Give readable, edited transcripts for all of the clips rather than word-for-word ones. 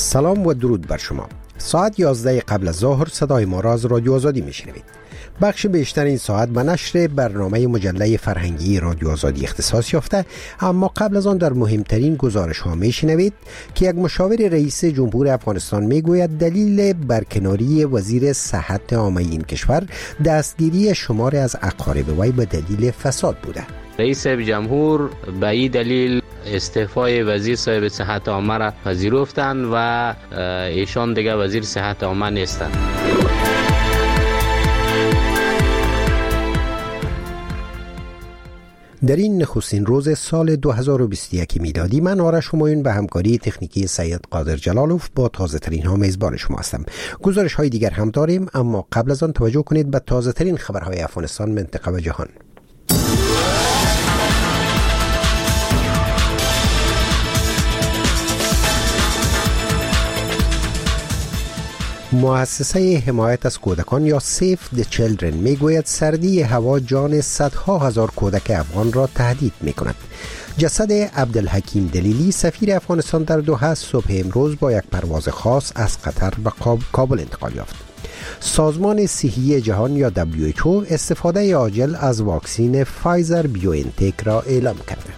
سلام و درود بر شما. ساعت 11 قبل از ظهر صدای ما را از رادیو آزادی میشنوید. بخش بیشتر این ساعت به نشر برنامه مجله فرهنگی رادیو آزادی اختصاص یافته، اما قبل از آن در مهمترین گزارش ها میشنوید که یک مشاور رئیس جمهور افغانستان میگوید دلیل برکناری وزیر صحت عامه این کشور دستگیری شمار از اقارب وی به دلیل فساد بوده. رئیس جمهور به این دلیل استعفای وزیر صاحب صحت عامه را پذیرفتند و ایشان دیگه وزیر صحت عامه نیستند. در این نخستین روز سال 2021 میلادی من آرش همایون به همکاری تکنیکی سید قادر جلالوف با تازه ترین ها میزبان شما هستم. گزارش های دیگر هم داریم، اما قبل از آن توجه کنید به تازه ترین خبرهای افغانستان، منطقه و جهان. مؤسسه حمایت از کودکان یا سیف د چیلدرن میگوید سردی هوا جان صدها هزار کودک افغان را تهدید میکند. جسد عبدالحکیم دلیلی سفیر افغانستان در دوحه صبح امروز با یک پرواز خاص از قطر به کابل انتقال یافت. سازمان صحی جهان یا WHO استفاده عاجل از واکسن فایزر بیوانتک را اعلام کرده.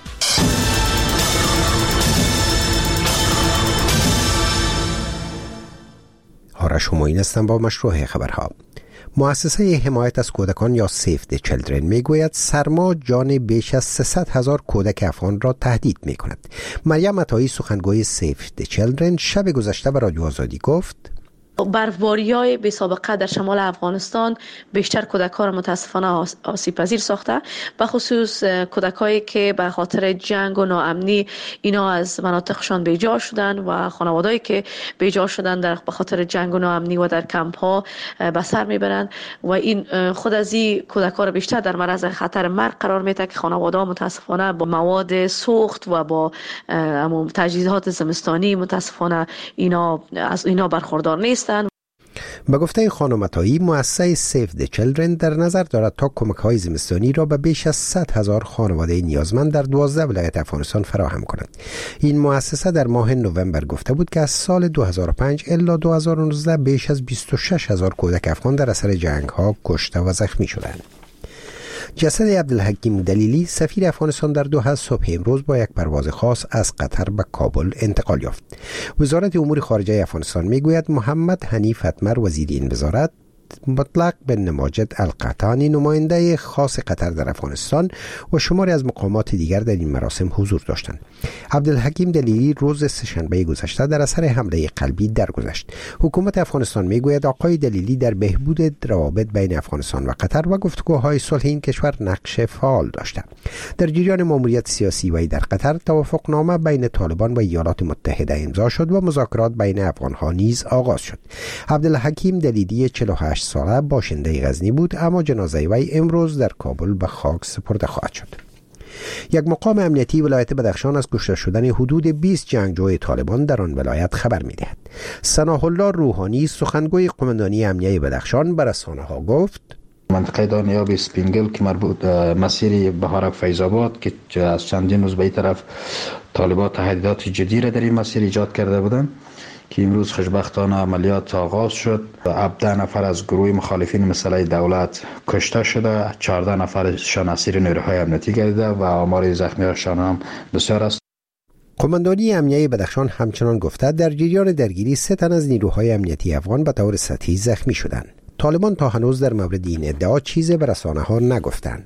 آرش همایون هستم با مشروع خبرها. مؤسسه حمایت از کودکان یا سیف د چیلدرن میگوید سرما جان بیش از 300,000 کودک افغان را تهدید میکند. مریم عطایی سخنگوی سیف د چیلدرن شب گذشته به رادیو آزادی گفت برفباری‌های بی سابقه در شمال افغانستان بیشتر کودکان را متاسفانه آسیب پذیر ساخته، به خصوص کودکایی که به خاطر جنگ و ناامنی اینا از مناطقشان بیجا شدن و خانوادهایی که بیجا شدن به خاطر جنگ و ناامنی و در کمپ ها به سر میبرند و این خود از این کودکان را بیشتر در معرض خطر مرگ قرار میده که خانواده‌ها متاسفانه با مواد سوخت و با تجهیزات زمستانی متاسفانه از اینا برخوردار نیستند. به گفته خانم عطایی، مؤسسه سیف د چیلدرن در نظر دارد تا کمک‌های زمستانی را به بیش از 100,000 خانواده نیازمند در 12 ولایت افغانستان فراهم کند. این مؤسسه در ماه نوامبر گفته بود که از سال 2005 الی 2019 بیش از 26,000 کودک افغان در اثر جنگ‌ها کشته و زخمی شدند. جسد عبدالحکیم دلیلی سفیر افغانستان در دوحه صبح امروز با یک پرواز خاص از قطر به کابل انتقال یافت. وزارت امور خارجه افغانستان میگوید محمد حنیف اتمر وزیر این وزارت، مطلق بن ماجد القحطانی نماینده خاص قطر در افغانستان و شماری از مقامات دیگر در این مراسم حضور داشتند. عبدالحکیم دلیلی روز سه‌شنبه گذشته در اثر حمله قلبی درگذشت. حکومت افغانستان میگوید آقای دلیلی در بهبود روابط بین افغانستان و قطر و گفتگوهای صلح این کشور نقش فعال داشته. در جریان ماموریت سیاسی وی در قطر توافقنامه بین طالبان و ایالات متحده امضا شد و مذاکرات بین افغانها نیز آغاز شد. عبدالحکیم دلیلی 48 ساله باشنده غزنی بود، اما جنازه وی امروز در کابل به خاک سپرده خواهد شد. یک مقام امنیتی ولایت بدخشان از کشته شدن حدود 20 جنگجوی طالبان در آن ولایت خبر می‌دهد. ثناء الله روحانی سخنگوی قماندانی امنیه بدخشان به رسانه‌ها گفت منطقه دانیاب سپینگل که مربوط مسیر بهارک فیض‌آباد که از چندین روز به این طرف طالبان تهدیدات جدی را در این مسیر ایجاد کرده بودند که امروز خوشبختانه عملیات آغاز شد. 17 نفر از گروه مخالفین مسئله دولت کشته شده، 14 نفرشان اسیر نیروهای امنیتی گردیده و آمار زخمی‌هاشان هم بسیار است. قماندانی امنیه بدخشان همچنان گفته در جریان درگیری 3 تن از نیروهای امنیتی افغان به طور سطحی زخمی شدند. طالبان تا هنوز در مورد این ادعا چیزی به رسانه‌ها نگفتند.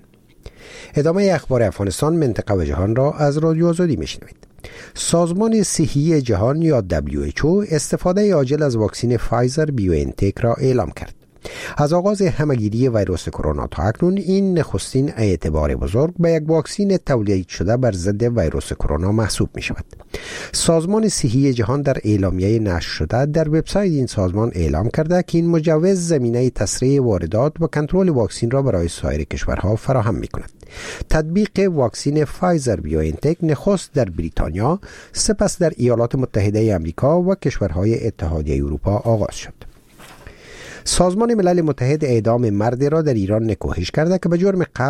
ادامه اخبار افغانستان، منطقه و جهان را از رادیو آزادی میشنوید. سازمان صحی جهان یا WHO استفاده عاجل از واکسن فایزر بیوانتک را اعلام کرد. از آغاز همه‌گیری ویروس کرونا تا اکنون این نخستین اعتبار بزرگ به یک واکسن تولید شده بر ضد ویروس کرونا محسوب می شود. سازمان صحی جهان در اعلامیه نشر شده در وبسایت این سازمان اعلام کرده که این مجوز زمینه تسریع واردات و کنترل واکسن را برای سایر کشورها فراهم می کند. تطبیق واکسن فایزر بیوانتک نخست در بریتانیا، سپس در ایالات متحده آمریکا و کشورهای اتحادیه اروپا آغاز شد. سازمان ملل متحد اعدام مردی را در ایران نکوهش کرده که به جرم قتل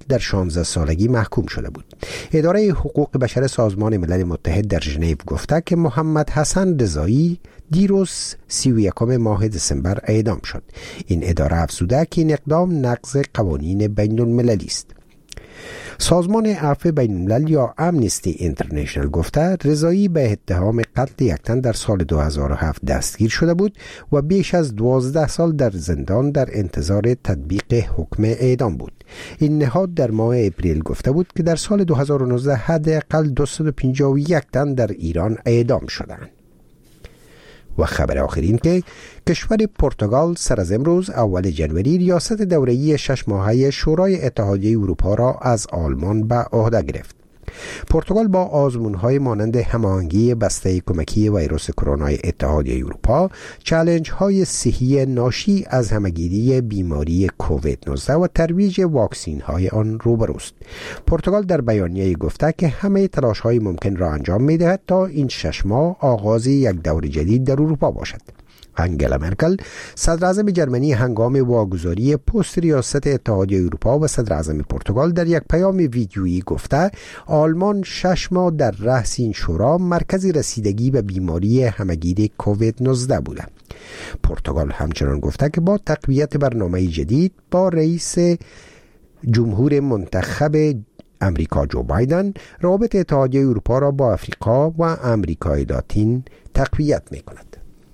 در 16 سالگی محکوم شده بود. اداره حقوق بشر سازمان ملل متحد در ژنو گفته که محمد حسن رضایی دیروز 31 ماه دسامبر اعدام شد. این اداره افزوده که این اقدام نقض قوانین بین المللی است. سازمان عفو بین الملل یا امنیستی اینترنشنال گفته رضایی به اتهام قتل یک تن در سال 2007 دستگیر شده بود و بیش از 12 سال در زندان در انتظار تطبیق حکم اعدام بود. این نهاد در ماه اپریل گفته بود که در سال 2019 حداقل 251 تن در ایران اعدام شدند. و خبر آخرین که کشور پرتغال سر از امروز اول جنوری ریاست دوره‌ای 6 ماهه شورای اتحادیه اروپا را از آلمان به عهده گرفت. پرتغال با آزمون‌های مانند هماهنگی بسته کمکی ویروس کرونا اتحادیه اروپا، چالش‌های صحی ناشی از همه‌گیری بیماری کووید 19 و ترویج واکسین‌های آن روبروست. پرتغال در بیانیه گفته که همه تلاش‌های ممکن را انجام می‌دهد تا این 6 ماه آغاز یک دور جدید در اروپا باشد. انگلا مرکل صدر اعظم جرمنی هنگام واگذاری پست ریاست اتحادیه اروپا و صدر اعظم پرتغال در یک پیام ویدیویی گفته آلمان 6 ماه در رأس این شورا مرکز رسیدگی به بیماری همه‌گیر کووید 19 بوده. پرتغال همچنان گفته که با تقویت برنامه جدید با رئیس جمهور منتخب امریکا جو بایدن روابط اتحادیه اروپا را با آفریقا و امریکای لاتین تقویت می‌کند.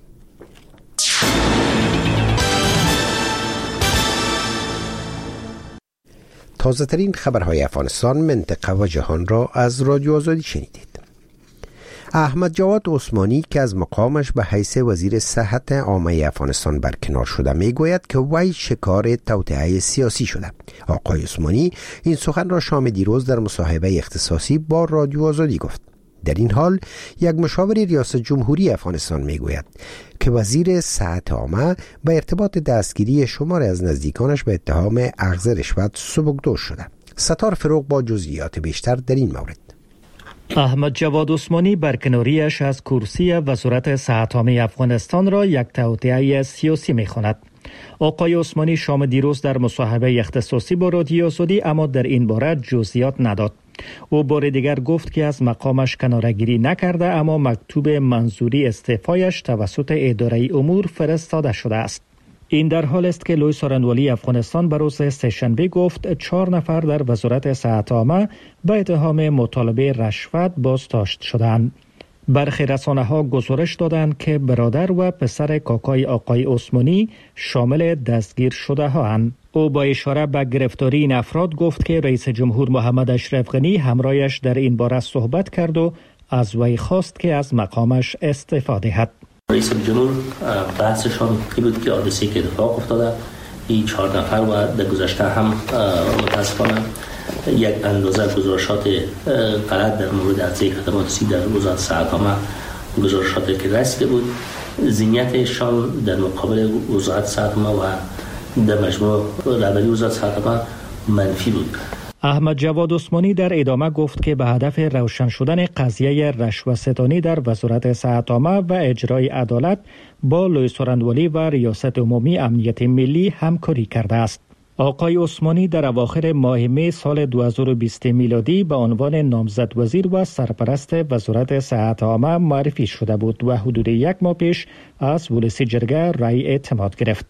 تازه ترین خبرهای افغانستان، منطقه و جهان را از رادیو آزادی شنیدید. احمد جواد عثمانی که از مقامش به حیث وزیر صحت عامه افغانستان برکنار شده میگوید که وی شکار توطئه سیاسی شده. آقای عثمانی این سخن را شام دیروز در مصاحبه اختصاصی با رادیو آزادی گفت. در این حال یک مشاور ریاست جمهوری افغانستان میگوید که وزیر صحت عامه به ارتباط دستگیری شمار از نزدیکانش به اتهام اخذ رشوت سبکدوش شده. ستار فروغ با جزئیات بیشتر در این مورد. احمد جواد عثمانی برکناریش از کرسی وزارت صحت عامه افغانستان را یک توطئه سیاسی می‌خواند. آقای عثمانی شام دیروز در مصاحبه اختصاصی با رادیو آزادی اما در این باره جزئیات نداد. او بار دیگر گفت که از مقامش کناره‌گیری نکرده اما مکتوب منظوری استعفایش توسط اداره امور فرستاده شده است. این در حال است که لوی سارنوالی افغانستان به روز سه‌شنبه گفت 4 نفر در وزارت صحت عامه به اتهام مطالبه رشوت بازداشت شدند. برخی رسانه‌ها گزارش دادند که برادر و پسر کاکای آقای عثمانی شامل دستگیر شده هستند. او با اشاره به گرفتاری این افراد گفت که رئیس جمهور محمد اشرف غنی همراهش در این باره صحبت کرد و از وی خواست که از مقامش استعفا دهد. رئیس جمهور بحثشان این بود که حادثه‌ای که اتفاق افتاده این 4 نفر و در گذشته هم متاسفانه یک اندازه گزارشات غلط در مورد عرضه خدمات سی در وزارت صحت عامه گزارشاتی که رسیده بود ذهنیتشان در مقابل وزارت صحت عامه و در مجموع رهبری وزارت صحت عامه منفی بود. احمد جواد عثمانی در ادامه گفت که به هدف روشن شدن قضیه رشوه‌ستانی در وزارت صحت عامه و اجرای عدالت با لوی سارنوالی و ریاست عمومی امنیت ملی همکاری کرده است. آقای عثمانی در اواخر ماه می سال 2020 میلادی به عنوان نامزد وزیر و سرپرست وزارت صحت عامه معرفی شده بود و حدود 1 ماه پیش از ولسی جرگه رای اعتماد گرفت.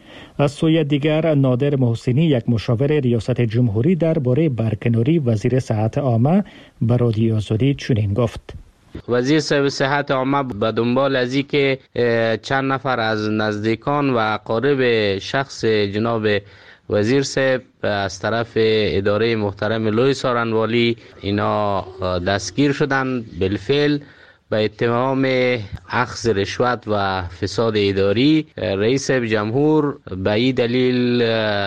از سوی دیگر نادر محسنی یک مشاور ریاست جمهوری درباره برکناری وزیر صحت عامه به رادیو آزادی چنین گفت: وزیر صاحب صحت عامه به دنبال از این که چند نفر از نزدیکان و اقارب شخص جناب وزیر صاحب از طرف اداره محترم لوی سارنوالی اینا دستگیر شدن بالفعل به اتهام اخذ رشوت و فساد اداری. رئیس جمهور به این دلیل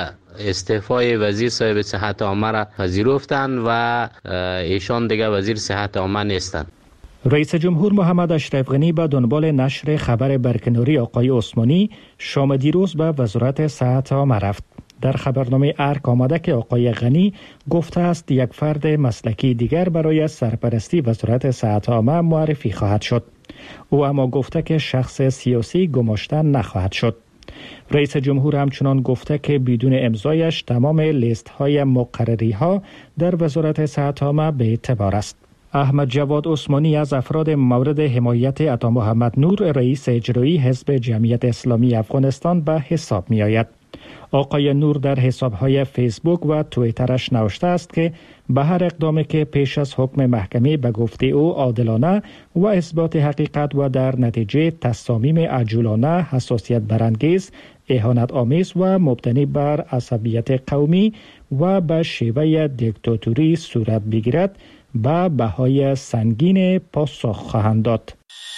استعفای وزیر صاحب صحت عامه را پذیرفتند و ایشان دیگه وزیر صحت عامه نیستند. رئیس جمهور محمد اشرف غنی به دنبال نشر خبر برکناری آقای عثمانی شام دیروز به وزارت صحت عامه رفت. در خبرنامه ارک آمده که آقای غنی گفته است یک فرد مسلکی دیگر برای سرپرستی وزارت صحت عامه معرفی خواهد شد. او اما گفته که شخص سیاسی گماشته نخواهد شد. رئیس جمهور همچنان گفته که بدون امضایش تمام لیست های مقرری ها در وزارت صحت عامه به اعتبار است. احمد جواد عثمانی از افراد مورد حمایت عطا محمد نور رئیس اجرایی حزب جمعیت اسلامی افغانستان به حساب می آید. آقای نور در حساب‌های فیسبوک و توییترش نوشته است که به هر اقدامی که پیش از حکم محکمه به گفته او عادلانه و اثبات حقیقت و در نتیجه تصامیم عجولانه، حساسیت برانگیز، اهانت آمیز و مبتنی بر عصبیت قومی و به شیوه دیکتاتوری صورت بگیرد به بهای سنگین پاسخ خواهند داد.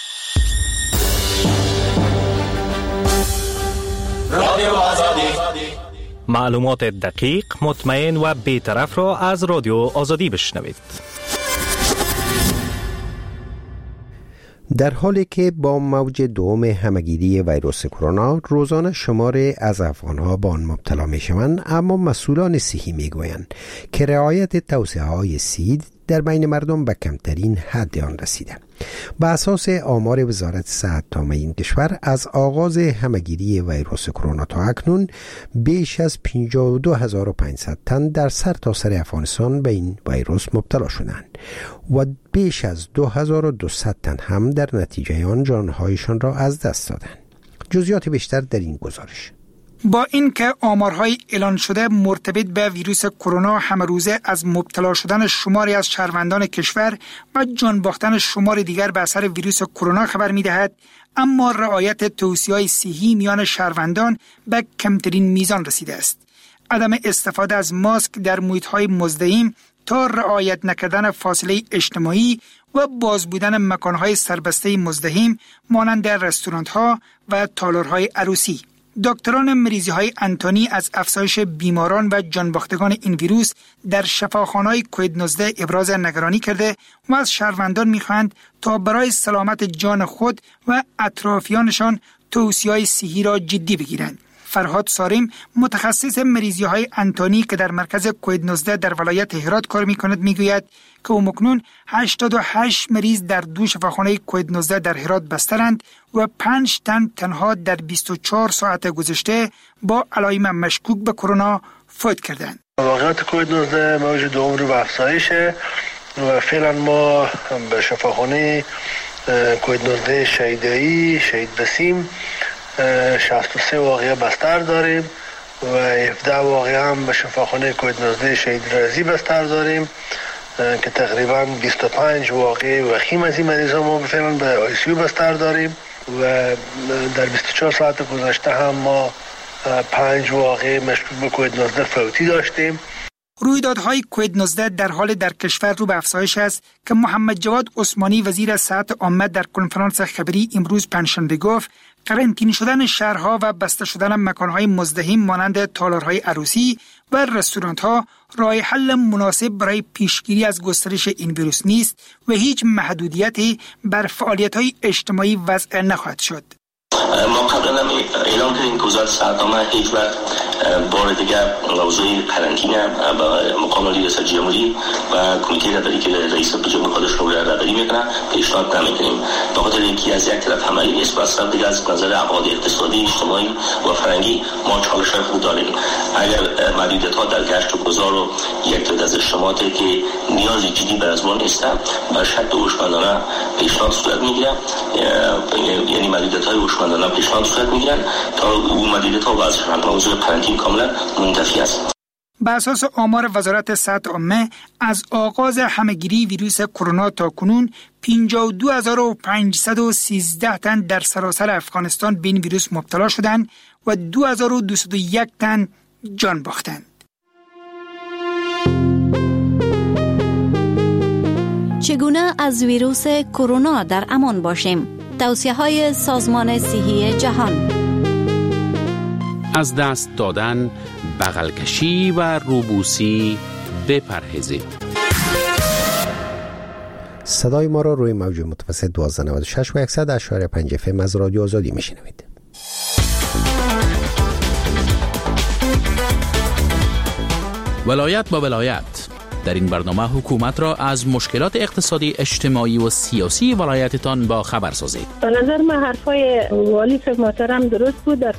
رادیو آزادی، معلومات دقیق، مطمئن و بی‌طرف را از رادیو آزادی بشنوید. در حالی که با موج دوم همه‌گیری ویروس کرونا روزانه شمار از افغان‌ها به آن مبتلا می‌شوند، اما مسئولان صحی می‌گویند که رعایت توصیه‌های صحی در بین مردم به کمترین حد آن رسیده. به اساس آمار وزارت صحت عامه این کشور از آغاز همه‌گیری ویروس کرونا تا اکنون بیش از 52500 تن در سرتاسر افغانستان به این ویروس مبتلا شدند و بیش از 2200 تن هم در نتیجه آن جانهایشان را از دست دادند. جزئیات بیشتر در این گزارش. با اینکه آمارهای اعلان شده مرتبط به ویروس کرونا همه روزه از مبتلا شدن شماری از شهروندان کشور و جان باختن شمار دیگر به اثر ویروس کرونا خبر می‌دهد، اما رعایت توصیه‌های صحی میان شهروندان به کمترین میزان رسیده است. عدم استفاده از ماسک در محیط‌های مزدحم تا رعایت نکردن فاصله اجتماعی و باز بودن مکان‌های سربسته مزدحم مانند رستوران‌ها و تالارهای عروسی. دکتران مریضی‌های انتونی از افزایش بیماران و جانباختگان این ویروس در شفاخانه‌های کووید 19 ابراز نگرانی کرده و از شهروندان می‌خواهند تا برای سلامت جان خود و اطرافیانشان توصیه‌های صحی را جدی بگیرند. فرهاد سارم، متخصص مریضی‌های انتونی که در مرکز کووید 19 در ولایت هرات کار می‌کند، می‌گوید که اکنون 88 مریض در 2 شفاخانه کووید 19 در هرات بسترند و 5 تن تنها در 24 ساعت گذشته با علائم مشکوک به کرونا فوت کردند. واقعیت کووید 19 موج دوم رو به افزایشه و فعلا ما به شفاخانه کووید 19 شهیدایی شهید بسیم 63 واقعه بستر داریم و 17 واقعه هم به شفاخانه کووید 19 شهید رازی بستر داریم که تقریبا 25 واقعه وخیم از این مریضا ما فعلا به آی سی یو بستر داریم و در 24 ساعت گذشته هم ما 5 واقعه مشکوک به کووید 19 فوتی داشتیم. رویدادهای کووید 19 در حال در کشور رو به افزایش است که محمد جواد عثمانی وزیر صحت عامه در کنفرانس خبری امروز پنجشنبه گفت قرنطینه شدن شهرها و بسته شدن مکانهای مزدحم مانند تالارهای عروسی و رستوران‌ها راه حل مناسب برای پیشگیری از گسترش این ویروس نیست و هیچ محدودیتی بر فعالیت‌های اجتماعی وضع نخواهد شد. ما قبلا اعلام کردیم که وزارت صحت عامه هیچ وقت بار دیگر موضوع قرنطینه با مقام ریاست جمهوری و کمیته رهبری که رئیس جمهور خودش رو رهبری میکنه پیشنهاد نمیکنیم، به خاطر اینکه از یک طرف عملی نیست و از طرف دیگر از نظر ابعاد اقتصادی، اجتماعی و فرهنگی ما چالش‌های خود داریم. اگر محدودیت‌ها در گشت و گذار و یک تعداد از اجتماعاتی که نیازی جدی به ازمان نیستن بر شرط هوشمندانه پیشنهاد صورت میگیره، یعنی محدودیت‌های هوشمندانه پیشنهاد صورت میگیرن تا اون محدودیت‌ها و از موضوع قرنطینه کاملا منتفی است. بر اساس آمار وزارت صحت عامه از آغاز همه‌گیری ویروس کرونا تا کنون 52513 تن در سراسر افغانستان به این ویروس مبتلا شدند و 2201 تن جان باختند. چگونه از ویروس کرونا در امان باشیم؟ توصیه‌های سازمان صحی جهان: از دست دادن، بغل کشی و روبوسی بپرهیزید. صدای ما را روی موج متوسط 1296 و 100.5 FM از رادیو آزادی میشنوید. ولایت با ولایت. در این برنامه حکومت را از مشکلات اقتصادی، اجتماعی و سیاسی ولایتتان با خبر سازید. به نظر من حرفای والی محترم درست بود. در